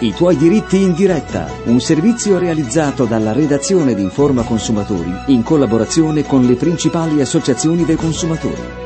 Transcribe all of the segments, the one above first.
I tuoi diritti in diretta, un servizio realizzato dalla redazione di Informa Consumatori in collaborazione con le principali associazioni dei consumatori.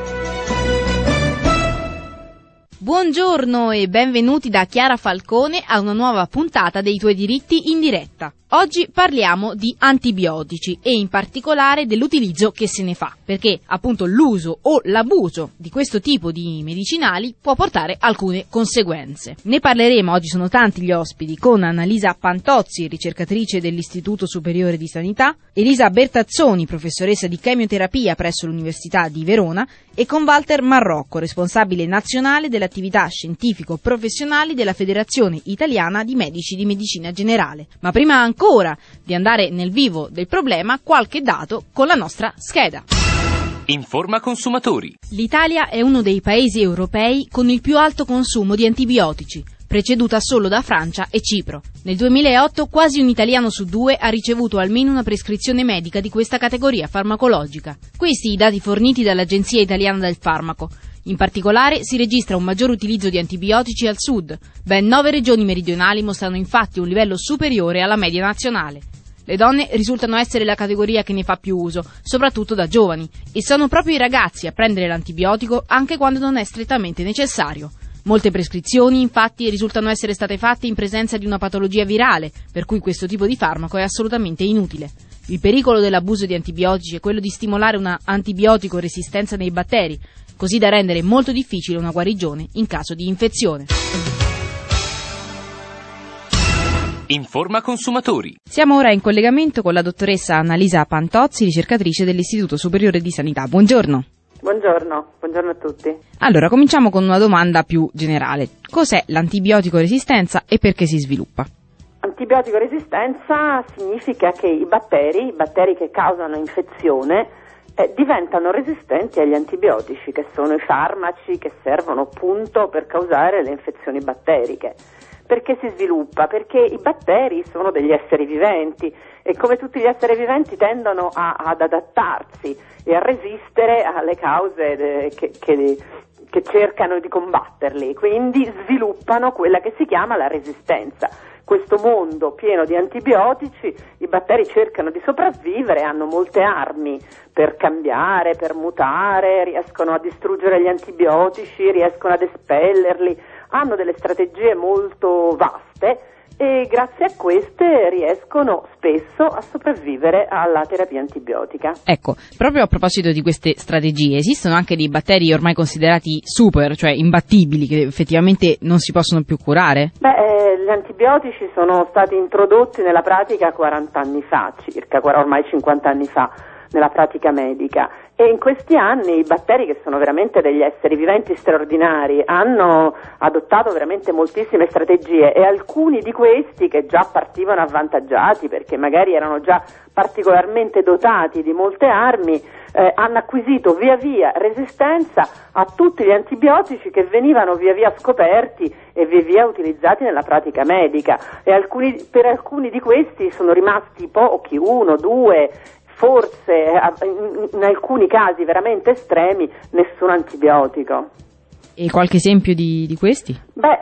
Buongiorno e benvenuti da Chiara Falcone a una nuova puntata dei tuoi diritti in diretta. Oggi parliamo di antibiotici e in particolare dell'utilizzo che se ne fa, perché appunto l'uso o l'abuso di questo tipo di medicinali può portare alcune conseguenze. Ne parleremo, oggi sono tanti gli ospiti, con Annalisa Pantozzi, ricercatrice dell'Istituto Superiore di Sanità, Elisa Bertazzoni, professoressa di chemioterapia presso l'Università di Verona, e con Walter Marrocco, responsabile nazionale dell'attività scientifico-professionali della Federazione Italiana di Medici di Medicina Generale. Ma prima ancora di andare nel vivo del problema, qualche dato con la nostra scheda. Informa Consumatori. L'Italia è uno dei paesi europei con il più alto consumo di antibiotici, preceduta solo da Francia e Cipro. Nel 2008 quasi un italiano su due ha ricevuto almeno una prescrizione medica di questa categoria farmacologica. Questi i dati forniti dall'Agenzia Italiana del Farmaco. In particolare si registra un maggior utilizzo di antibiotici al sud. Ben 9 regioni meridionali mostrano infatti un livello superiore alla media nazionale. Le donne risultano essere la categoria che ne fa più uso, soprattutto da giovani, e sono proprio i ragazzi a prendere l'antibiotico anche quando non è strettamente necessario. Molte prescrizioni, infatti, risultano essere state fatte in presenza di una patologia virale, per cui questo tipo di farmaco è assolutamente inutile. Il pericolo dell'abuso di antibiotici è quello di stimolare una antibiotico resistenza nei batteri, così da rendere molto difficile una guarigione in caso di infezione. Informa Consumatori. Siamo ora in collegamento con la dottoressa Annalisa Pantozzi, ricercatrice dell'Istituto Superiore di Sanità. Buongiorno. Buongiorno a tutti. Allora, cominciamo con una domanda più generale. Cos'è l'antibiotico resistenza e perché si sviluppa? Antibiotico resistenza significa che i batteri che causano infezione diventano resistenti agli antibiotici, che sono i farmaci che servono appunto per causare le infezioni batteriche. Perché si sviluppa? Perché i batteri sono degli esseri viventi e come tutti gli esseri viventi tendono ad adattarsi e a resistere alle cause che cercano di combatterli, quindi sviluppano quella che si chiama la resistenza. Questo mondo pieno di antibiotici, i batteri cercano di sopravvivere, hanno molte armi per cambiare, per mutare, riescono a distruggere gli antibiotici, riescono ad espellerli, hanno delle strategie molto vaste e grazie a queste riescono spesso a sopravvivere alla terapia antibiotica. Ecco, proprio a proposito di queste strategie, esistono anche dei batteri ormai considerati super, cioè imbattibili, che effettivamente non si possono più curare? Gli antibiotici sono stati introdotti nella pratica 40 anni fa, circa, ormai 50 anni fa, nella pratica medica. E in questi anni i batteri, che sono veramente degli esseri viventi straordinari, hanno adottato veramente moltissime strategie e alcuni di questi, che già partivano avvantaggiati perché magari erano già particolarmente dotati di molte armi, hanno acquisito via via resistenza a tutti gli antibiotici che venivano via via scoperti e via via utilizzati nella pratica medica. E per alcuni di questi sono rimasti pochi, 1, 2, forse in alcuni casi veramente estremi nessun antibiotico. E qualche esempio di questi?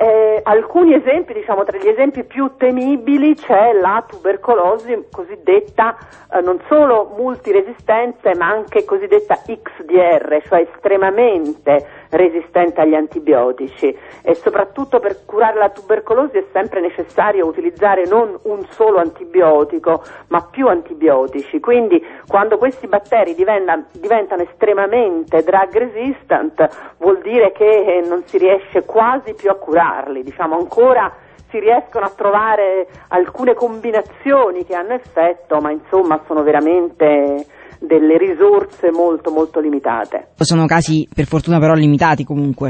Alcuni esempi, tra gli esempi più temibili c'è la tubercolosi cosiddetta non solo multiresistente ma anche cosiddetta XDR, cioè estremamente resistente agli antibiotici, e soprattutto per curare la tubercolosi è sempre necessario utilizzare non un solo antibiotico ma più antibiotici, quindi quando questi batteri diventano estremamente drug resistant vuol dire che non si riesce quasi più a curarli, ancora si riescono a trovare alcune combinazioni che hanno effetto, ma insomma sono veramente delle risorse molto molto limitate. Sono casi per fortuna però limitati comunque.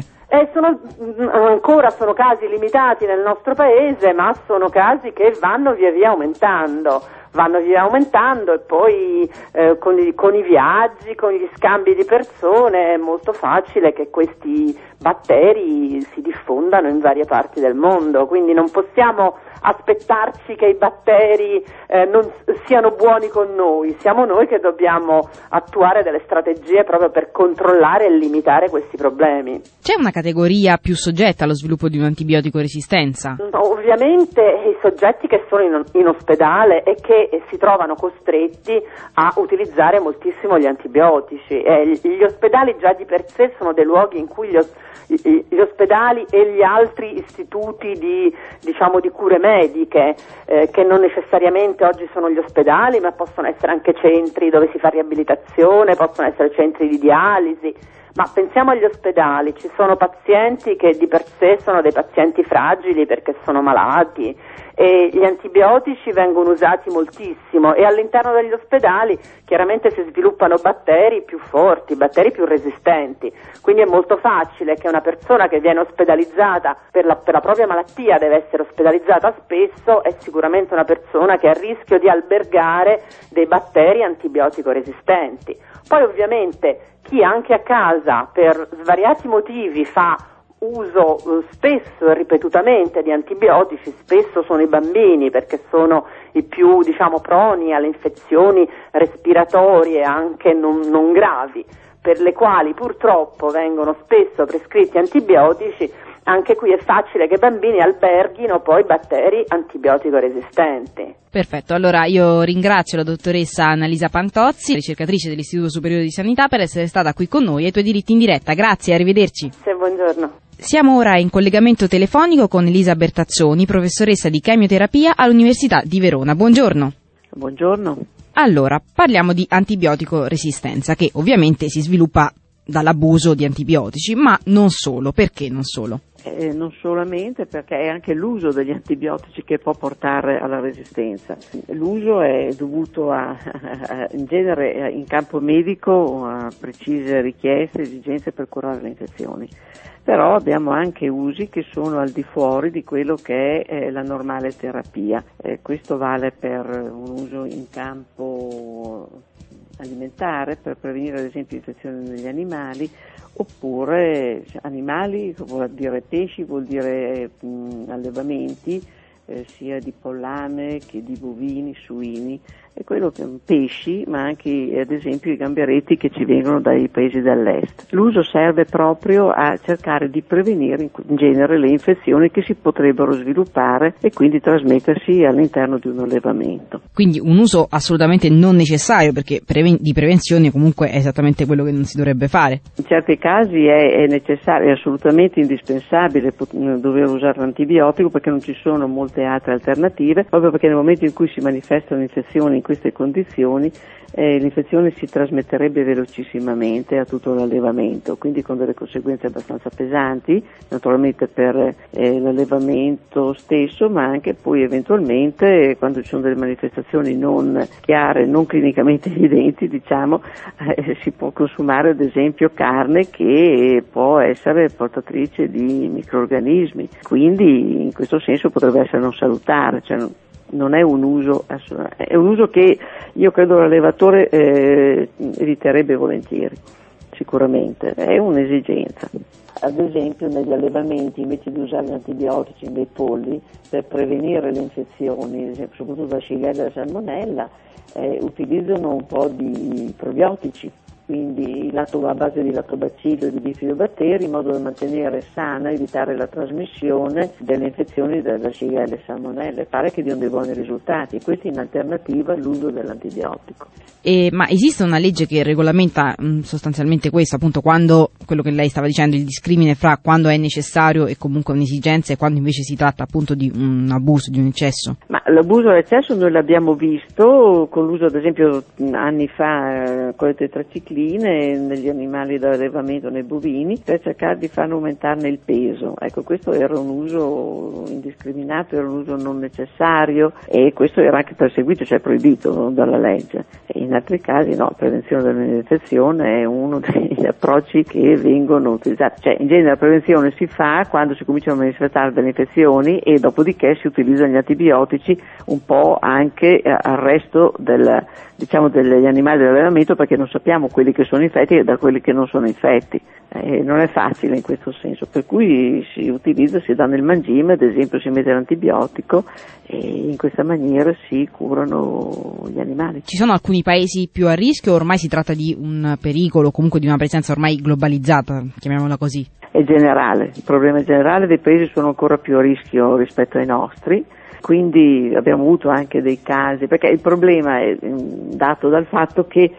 Sono casi limitati nel nostro paese, ma sono casi che vanno via via aumentando e poi con i viaggi, con gli scambi di persone è molto facile che questi batteri si diffondano in varie parti del mondo, quindi non possiamo aspettarci che i batteri non siano buoni con noi, siamo noi che dobbiamo attuare delle strategie proprio per controllare e limitare questi problemi. C'è una categoria più soggetta allo sviluppo di un'antibiotico resistenza? Ovviamente i soggetti che sono in ospedale e che si trovano costretti a utilizzare moltissimo gli antibiotici. Gli ospedali già di per sé sono dei luoghi in cui gli ospedali e gli altri istituti di cure mediche, che non necessariamente oggi sono gli ospedali, ma possono essere anche centri dove si fa riabilitazione, possono essere centri di dialisi. Ma pensiamo agli ospedali, ci sono pazienti che di per sé sono dei pazienti fragili perché sono malati e gli antibiotici vengono usati moltissimo e all'interno degli ospedali chiaramente si sviluppano batteri più forti, batteri più resistenti, quindi è molto facile che una persona che viene ospedalizzata per la propria malattia, deve essere ospedalizzata spesso, è sicuramente una persona che è a rischio di albergare dei batteri antibiotico resistenti. Poi ovviamente chi anche a casa per svariati motivi fa uso spesso e ripetutamente di antibiotici, spesso sono i bambini perché sono i più proni alle infezioni respiratorie anche non gravi, per le quali purtroppo vengono spesso prescritti antibiotici. Anche qui è facile che i bambini alberghino poi batteri antibiotico resistenti. Perfetto, allora io ringrazio la dottoressa Annalisa Pantozzi, ricercatrice dell'Istituto Superiore di Sanità, per essere stata qui con noi ai Tuoi Diritti in diretta. Grazie, arrivederci. Buongiorno. Siamo ora in collegamento telefonico con Elisa Bertazzoni, professoressa di chemioterapia all'Università di Verona. Buongiorno. Buongiorno. Allora, parliamo di antibiotico resistenza, che ovviamente si sviluppa dall'abuso di antibiotici, ma non solo. Perché non solo? Non solamente, perché è anche l'uso degli antibiotici che può portare alla resistenza. L'uso è dovuto in genere in campo medico a precise richieste, esigenze per curare le infezioni. Però abbiamo anche usi che sono al di fuori di quello che è la normale terapia. Questo vale per un uso in campo alimentare, per prevenire ad esempio infezioni negli animali, oppure animali vuol dire pesci, vuol dire allevamenti sia di pollame che di bovini, suini, e quello che pesci, ma anche ad esempio i gamberetti che ci vengono dai paesi dell'est. L'uso serve proprio a cercare di prevenire in genere le infezioni che si potrebbero sviluppare e quindi trasmettersi all'interno di un allevamento. Quindi un uso assolutamente non necessario, perché di prevenzione comunque è esattamente quello che non si dovrebbe fare. In certi casi è necessario, è assolutamente indispensabile dover usare l'antibiotico, perché non ci sono molte altre alternative, proprio perché nel momento in cui si manifestano infezioni in queste condizioni l'infezione si trasmetterebbe velocissimamente a tutto l'allevamento, quindi con delle conseguenze abbastanza pesanti, naturalmente per l'allevamento stesso, ma anche poi eventualmente quando ci sono delle manifestazioni non chiare, non clinicamente evidenti, si può consumare ad esempio carne che può essere portatrice di microrganismi, quindi in questo senso potrebbe essere non salutare, non è un uso, è un uso che io credo l'allevatore eviterebbe volentieri, sicuramente, è un'esigenza. Ad esempio negli allevamenti, invece di usare gli antibiotici nei polli per prevenire le infezioni, ad esempio, soprattutto la Shigella e la Salmonella, utilizzano un po' di probiotici, quindi a base di lattobacillo e di bifidobatteri, in modo da mantenere sana, evitare la trasmissione delle infezioni della Shigella e Salmonella. Pare che diano dei buoni risultati, questo in alternativa all'uso dell'antibiotico. Ma esiste una legge che regolamenta sostanzialmente questo, appunto, quando quello che lei stava dicendo, il discrimine fra quando è necessario e comunque un'esigenza e quando invece si tratta appunto di un abuso, di un eccesso? Ma l'abuso dell'eccesso noi l'abbiamo visto con l'uso ad esempio anni fa con le tetracicline negli animali da allevamento, nei bovini, per cercare di farne aumentarne il peso. Ecco, questo era un uso indiscriminato, era un uso non necessario e questo era anche perseguito, cioè proibito dalla legge. E in altri casi no, prevenzione dell'infezione è uno degli approcci che vengono utilizzati, cioè in genere la prevenzione si fa quando si cominciano a manifestare delle infezioni e dopodiché si utilizzano gli antibiotici un po' anche al resto degli animali dell'allevamento, perché non sappiamo quelli quelli che sono infetti che da quelli che non sono infetti. Non è facile in questo senso, per cui si dà nel mangime, ad esempio si mette l'antibiotico e in questa maniera si curano gli animali. Ci sono alcuni paesi più a rischio, ormai si tratta di un pericolo, comunque di una presenza ormai globalizzata, chiamiamola così? È generale, il problema è generale, dei paesi sono ancora più a rischio rispetto ai nostri. Quindi abbiamo avuto anche dei casi, perché il problema è dato dal fatto che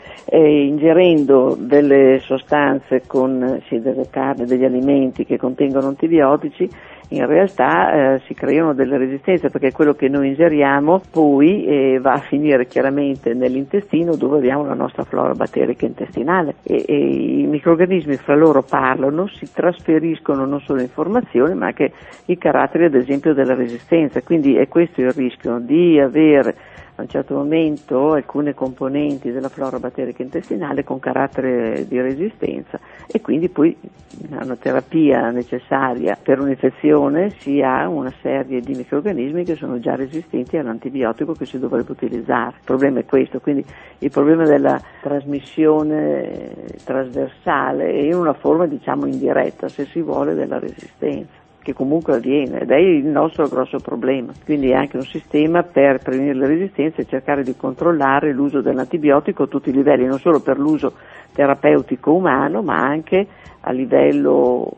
ingerendo delle sostanze delle carni, degli alimenti che contengono antibiotici, in realtà si creano delle resistenze, perché quello che noi ingeriamo poi va a finire chiaramente nell'intestino, dove abbiamo la nostra flora batterica intestinale e i microrganismi fra loro parlano, si trasferiscono non solo informazioni ma anche i caratteri ad esempio della resistenza, quindi è questo il rischio di avere a un certo momento alcune componenti della flora batterica intestinale con carattere di resistenza e quindi poi una terapia necessaria per un'infezione si ha una serie di microrganismi che sono già resistenti all'antibiotico che si dovrebbe utilizzare. Il problema è questo, quindi il problema della trasmissione trasversale è in una forma diciamo indiretta, se si vuole, della resistenza, che comunque avviene ed è il nostro grosso problema. Quindi è anche un sistema per prevenire le resistenze e cercare di controllare l'uso dell'antibiotico a tutti i livelli, non solo per l'uso terapeutico umano ma anche a livello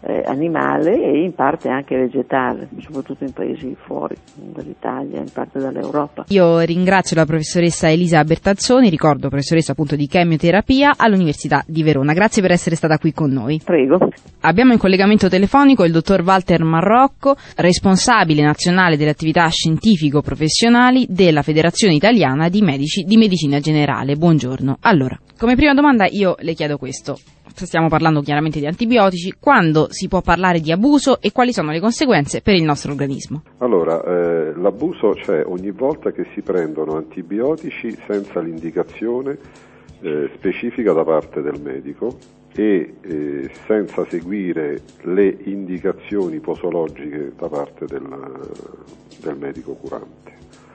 animale e in parte anche vegetale, soprattutto in paesi fuori dall'Italia, in parte dall'Europa. Io ringrazio la professoressa Elisa Bertazzoni, ricordo professoressa appunto di chemioterapia all'Università di Verona. Grazie per essere stata qui con noi. Prego. Abbiamo in collegamento telefonico il dottor Walter Marrocco, responsabile nazionale delle attività scientifico-professionali della Federazione Italiana di Medici di Medicina Generale. Buongiorno. Allora, come prima domanda io le chiedo questo. Stiamo parlando chiaramente di antibiotici, quando si può parlare di abuso e quali sono le conseguenze per il nostro organismo? Allora, l'abuso c'è ogni volta che si prendono antibiotici senza l'indicazione specifica da parte del medico e senza seguire le indicazioni posologiche da parte del medico curante.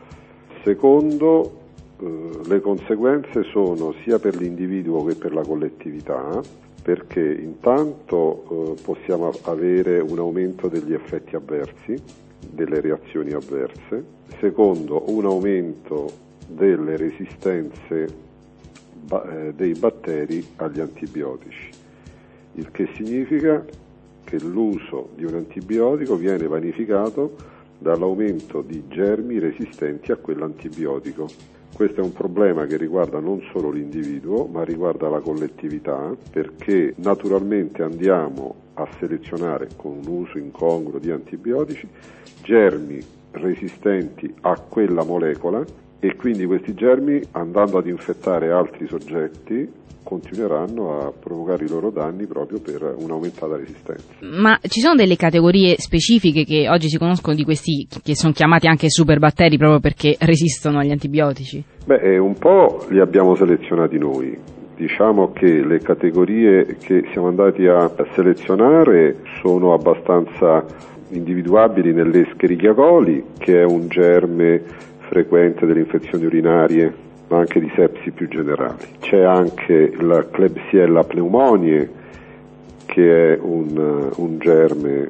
Secondo, le conseguenze sono sia per l'individuo che per la collettività, perché intanto possiamo avere un aumento degli effetti avversi, delle reazioni avverse, secondo un aumento delle resistenze dei batteri agli antibiotici, il che significa che l'uso di un antibiotico viene vanificato dall'aumento di germi resistenti a quell'antibiotico. Questo è un problema che riguarda non solo l'individuo, ma riguarda la collettività, perché naturalmente andiamo a selezionare con un uso incongruo di antibiotici germi resistenti a quella molecola e quindi questi germi, andando ad infettare altri soggetti, continueranno a provocare i loro danni proprio per un'aumentata resistenza. Ma ci sono delle categorie specifiche che oggi si conoscono di questi che sono chiamati anche superbatteri proprio perché resistono agli antibiotici? Un po' li abbiamo selezionati noi. Diciamo che le categorie che siamo andati a selezionare sono abbastanza individuabili nell'Escherichia coli, che è un germe frequente delle infezioni urinarie, ma anche di sepsi più generali. C'è anche la Klebsiella pneumoniae, che è un germe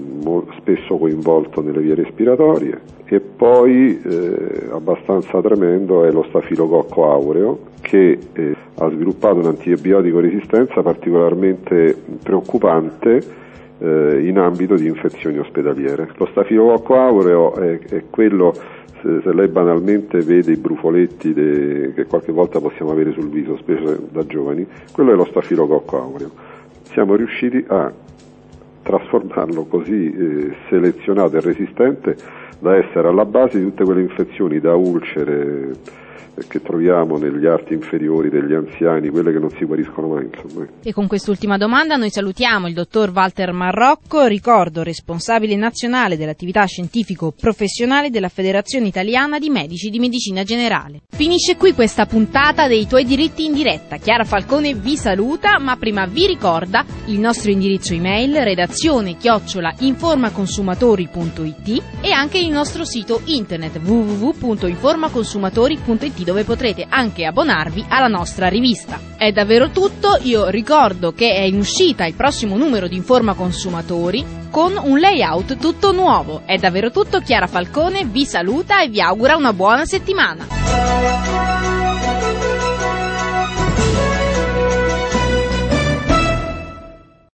spesso coinvolto nelle vie respiratorie, e poi abbastanza tremendo è lo Stafilococco aureo, che ha sviluppato un'antibiotico resistenza particolarmente preoccupante in ambito di infezioni ospedaliere. Lo Stafilococco aureo è quello, se lei banalmente vede i brufoletti che qualche volta possiamo avere sul viso, specie da giovani, quello è lo Stafilococco aureo. Siamo riusciti a trasformarlo così selezionato e resistente da essere alla base di tutte quelle infezioni da ulcere che troviamo negli arti inferiori degli anziani, quelle che non si guariscono mai, insomma. E con quest'ultima domanda noi salutiamo il dottor Walter Marrocco, ricordo responsabile nazionale dell'attività scientifico-professionale della Federazione Italiana di Medici di Medicina Generale. Finisce qui questa puntata dei Tuoi Diritti in Diretta. Chiara Falcone vi saluta, ma prima vi ricorda il nostro indirizzo email redazione@informaconsumatori.it e anche il nostro sito internet www.informaconsumatori.it. informa.it, dove potrete anche abbonarvi alla nostra rivista. È davvero tutto, io ricordo che è in uscita il prossimo numero di Informa Consumatori con un layout tutto nuovo. È davvero tutto, Chiara Falcone vi saluta e vi augura una buona settimana.